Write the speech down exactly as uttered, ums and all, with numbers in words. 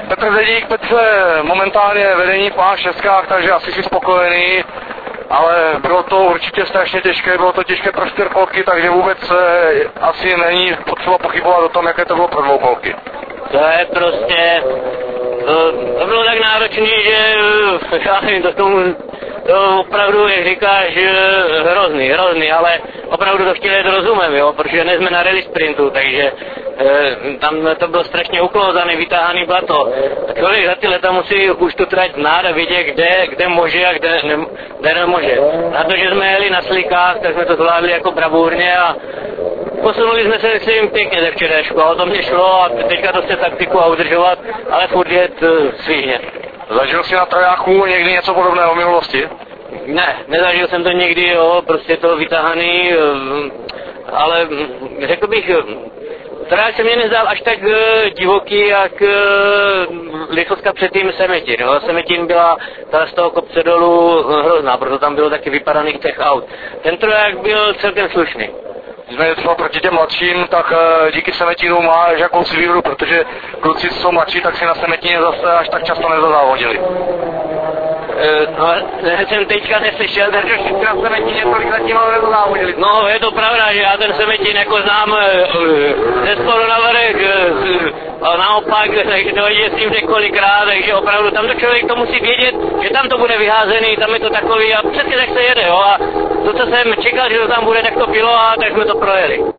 Petr Dedík, Petře, momentálně vedení v A šest, takže asi jsi spokojený, ale bylo to určitě strašně těžké, bylo to těžké pro čtyřkolky, takže vůbec eh, asi není potřeba pochybovat o tom, jaké to bylo pro dvoukolky. To je prostě, to, to bylo tak náročné, že já nevím, to tomu, to opravdu, jak říkáš, hrozný, hrozný, ale opravdu to chtěli jet rozumem, jo, protože nejsme na rally sprintu, takže e, tam to bylo strašně uklouzaný, vytáhaný blato. Člověk za ty leta musí už tu trať znát a vědět, kde, kde může a kde, ne, kde nemůže. Na to, že jsme jeli na slikách, tak jsme to zvládli jako bravurně a posunuli jsme se myslím pěkně ze včerejšku a o to mě šlo a teďka to chce taktiku a udržovat, ale furt jet uh, svížně. Zažil jsi na trajáku někdy něco podobného v minulosti? Ne, nezažil jsem to nikdy, jo, prostě to vytahaný, ale řekl bych, traják se mě nezdál až tak divoký, jak Lichocka předtím Semetin, jo. Semetin byla ta z toho kopce dolů hrozná, proto tam bylo taky vypadaných těch aut. Ten traják byl celkem slušný. Jsme třeba proti těm mladším, tak díky Semetinu máš jakousi výhodu, protože kluci, co jsou mladší, tak si na Semetině zase až tak často nezazávodili. No, jsem teďka neslyšel, takže všichni na Semetině tolik zatím nezazávodili. No, je to pravda, že já ten Semetin jako znám ze spodu na vrch, a naopak, takže to jezdím několikrát, takže opravdu tam to člověk to musí vědět, že tam to bude vyházený, tam je to takový a přesně tak se jede, jo, a to, co jsem čekal, že to tam bude, tak to bylo a tak jsme to projeli.